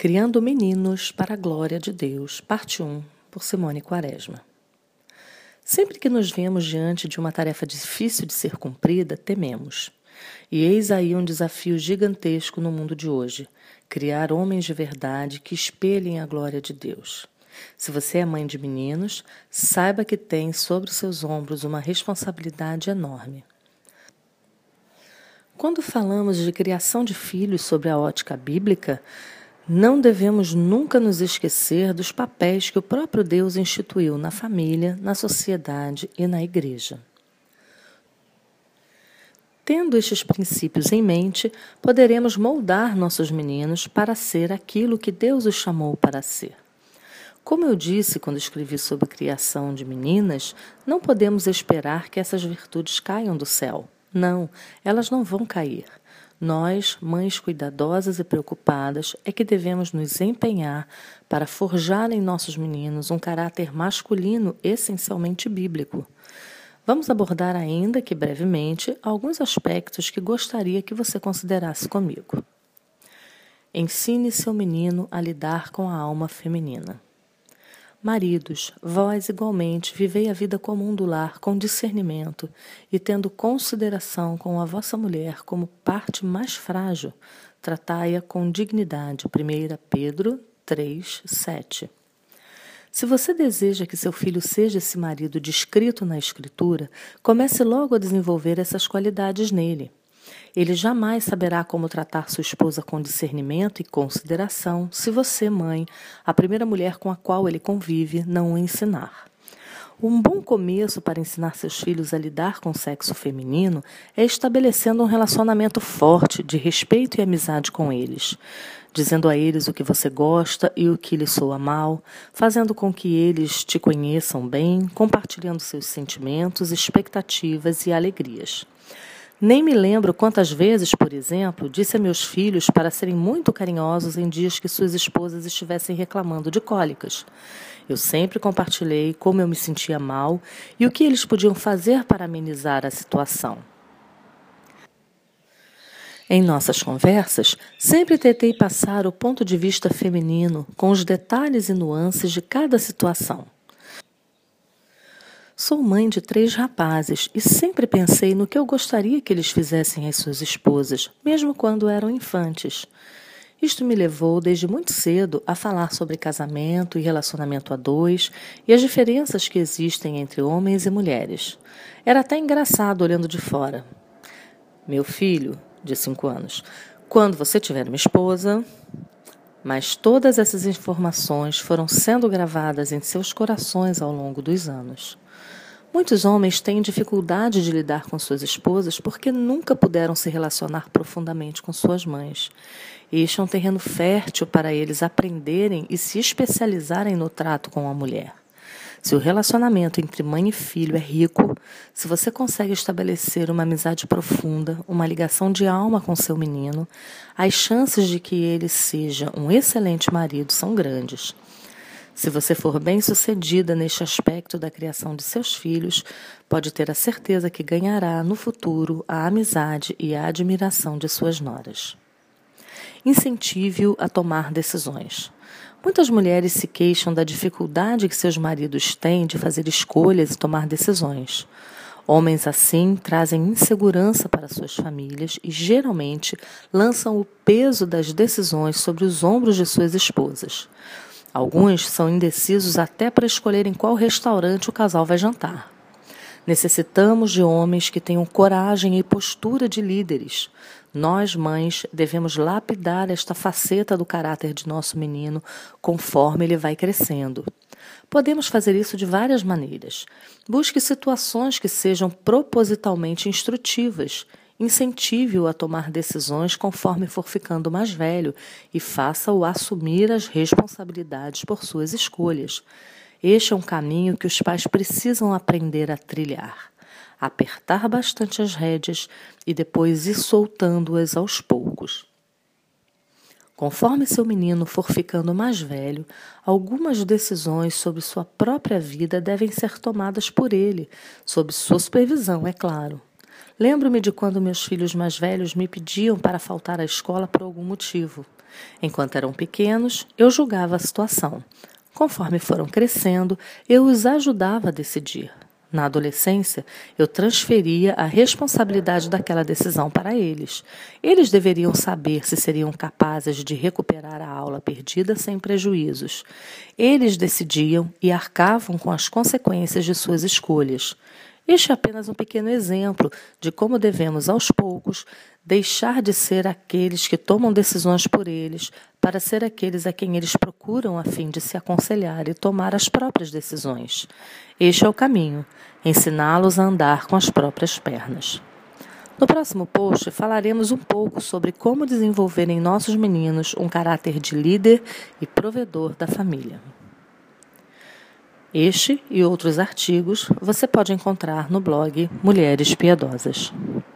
Criando Meninos para a Glória de Deus, parte 1, por Simone Quaresma. Sempre que nos vemos diante de uma tarefa difícil de ser cumprida, tememos. E eis aí um desafio gigantesco no mundo de hoje: criar homens de verdade que espelhem a glória de Deus. Se você é mãe de meninos, saiba que tem sobre seus ombros uma responsabilidade enorme. Quando falamos de criação de filhos sob a ótica bíblica, não devemos nunca nos esquecer dos papéis que o próprio Deus instituiu na família, na sociedade e na igreja. Tendo estes princípios em mente, poderemos moldar nossos meninos para ser aquilo que Deus os chamou para ser. Como eu disse quando escrevi sobre criação de meninas, não podemos esperar que essas virtudes caiam do céu. Não, elas não vão cair. Nós, mães cuidadosas e preocupadas, é que devemos nos empenhar para forjar em nossos meninos um caráter masculino essencialmente bíblico. Vamos abordar ainda que brevemente alguns aspectos que gostaria que você considerasse comigo. Ensine seu menino a lidar com a alma feminina. Maridos, vós igualmente vivei a vida comum do lar com discernimento e tendo consideração com a vossa mulher como parte mais frágil, tratai-a com dignidade. 1 Pedro 3, 7. Se você deseja que seu filho seja esse marido descrito na Escritura, comece logo a desenvolver essas qualidades nele. Ele jamais saberá como tratar sua esposa com discernimento e consideração se você, mãe, a primeira mulher com a qual ele convive, não o ensinar. Um bom começo para ensinar seus filhos a lidar com o sexo feminino é estabelecendo um relacionamento forte de respeito e amizade com eles, dizendo a eles o que você gosta e o que lhe soa mal, fazendo com que eles te conheçam bem, compartilhando seus sentimentos, expectativas e alegrias. Nem me lembro quantas vezes, por exemplo, disse a meus filhos para serem muito carinhosos em dias que suas esposas estivessem reclamando de cólicas. Eu sempre compartilhei como eu me sentia mal e o que eles podiam fazer para amenizar a situação. Em nossas conversas, sempre tentei passar o ponto de vista feminino com os detalhes e nuances de cada situação. Sou mãe de 3 rapazes e sempre pensei no que eu gostaria que eles fizessem às suas esposas, mesmo quando eram infantes. Isto me levou desde muito cedo a falar sobre casamento e relacionamento a dois e as diferenças que existem entre homens e mulheres. Era até engraçado olhando de fora. Meu filho, de 5 anos, quando você tiver uma esposa... Mas todas essas informações foram sendo gravadas em seus corações ao longo dos anos. Muitos homens têm dificuldade de lidar com suas esposas porque nunca puderam se relacionar profundamente com suas mães. Este é um terreno fértil para eles aprenderem e se especializarem no trato com a mulher. Se o relacionamento entre mãe e filho é rico, se você consegue estabelecer uma amizade profunda, uma ligação de alma com seu menino, as chances de que ele seja um excelente marido são grandes. Se você for bem-sucedida neste aspecto da criação de seus filhos, pode ter a certeza que ganhará no futuro a amizade e a admiração de suas noras. Incentive-o a tomar decisões. Muitas mulheres se queixam da dificuldade que seus maridos têm de fazer escolhas e tomar decisões. Homens assim trazem insegurança para suas famílias e geralmente lançam o peso das decisões sobre os ombros de suas esposas. Alguns são indecisos até para escolherem qual restaurante o casal vai jantar. Necessitamos de homens que tenham coragem e postura de líderes. Nós, mães, devemos lapidar esta faceta do caráter de nosso menino conforme ele vai crescendo. Podemos fazer isso de várias maneiras. Busque situações que sejam propositalmente instrutivas. Incentive-o a tomar decisões conforme for ficando mais velho e faça-o assumir as responsabilidades por suas escolhas. Este é um caminho que os pais precisam aprender a trilhar. Apertar bastante as rédeas e depois ir soltando-as aos poucos. Conforme seu menino for ficando mais velho, algumas decisões sobre sua própria vida devem ser tomadas por ele, sob sua supervisão, é claro. Lembro-me de quando meus filhos mais velhos me pediam para faltar à escola por algum motivo. Enquanto eram pequenos, eu julgava a situação. Conforme foram crescendo, eu os ajudava a decidir. Na adolescência, eu transferia a responsabilidade daquela decisão para eles. Eles deveriam saber se seriam capazes de recuperar a aula perdida sem prejuízos. Eles decidiam e arcavam com as consequências de suas escolhas. Este é apenas um pequeno exemplo de como devemos, aos poucos, deixar de ser aqueles que tomam decisões por eles, para ser aqueles a quem eles procuram a fim de se aconselhar e tomar as próprias decisões. Este é o caminho, ensiná-los a andar com as próprias pernas. No próximo post, falaremos um pouco sobre como desenvolver em nossos meninos um caráter de líder e provedor da família. Este e outros artigos você pode encontrar no blog Mulheres Piedosas.